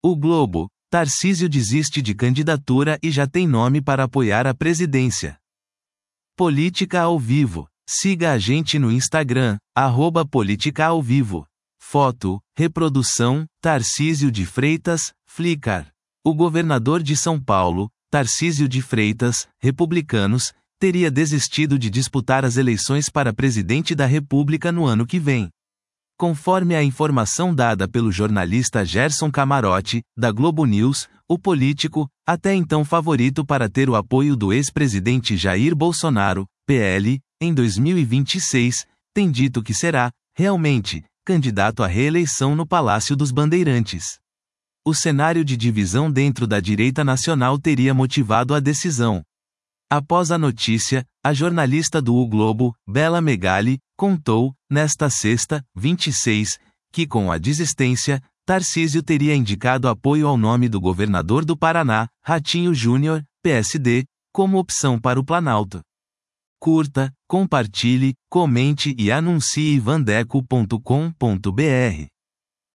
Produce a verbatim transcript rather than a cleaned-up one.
O Globo, Tarcísio desiste de candidatura e já tem nome para apoiar a presidência. Política ao vivo. Siga a gente no Instagram, arroba Política ao Vivo. Foto, reprodução, Tarcísio de Freitas, Flickr. O governador de São Paulo, Tarcísio de Freitas, republicanos, teria desistido de disputar as eleições para presidente da República no ano que vem. Conforme a informação dada pelo jornalista Gerson Camarote, da Globo News, o político, até então favorito para ter o apoio do ex-presidente Jair Bolsonaro, P L, em dois mil e vinte e seis, tem dito que será, realmente, candidato à reeleição no Palácio dos Bandeirantes. O cenário de divisão dentro da direita nacional teria motivado a decisão. Após a notícia, a jornalista do O Globo, Bela Megali, contou, nesta sexta, vinte e seis, que com a desistência, Tarcísio teria indicado apoio ao nome do governador do Paraná, Ratinho Júnior, P S D, como opção para o Planalto. Curta, compartilhe, comente e anuncie vandeco ponto com ponto br.